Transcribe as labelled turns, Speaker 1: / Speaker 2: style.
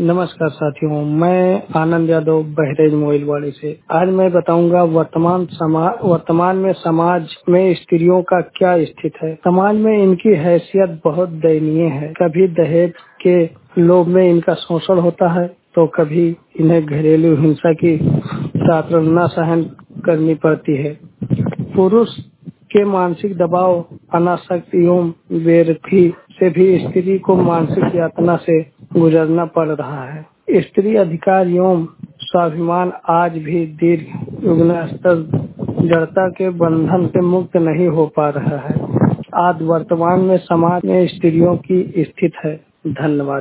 Speaker 1: नमस्कार साथियों, मैं आनंद यादव बहरेज मोइलवाड़ी से। आज मैं बताऊंगा वर्तमान में समाज में स्त्रियों का क्या स्थिति है। समाज में इनकी हैसियत बहुत दयनीय है। कभी दहेज के लोभ में इनका शोषण होता है तो कभी इन्हें घरेलू हिंसा की यातना सहन करनी पड़ती है। पुरुष के मानसिक दबाव, अनासक्ति एवं बेरखी से भी स्त्री को मानसिक यातना से गुजरना पड़ रहा है। स्त्री अधिकार एवं स्वाभिमान आज भी दीर्घ युगना स्तर जड़ता के बंधन से मुक्त नहीं हो पा रहा है। आज वर्तमान में समाज में स्त्रियों की स्थिति है। धन्यवाद।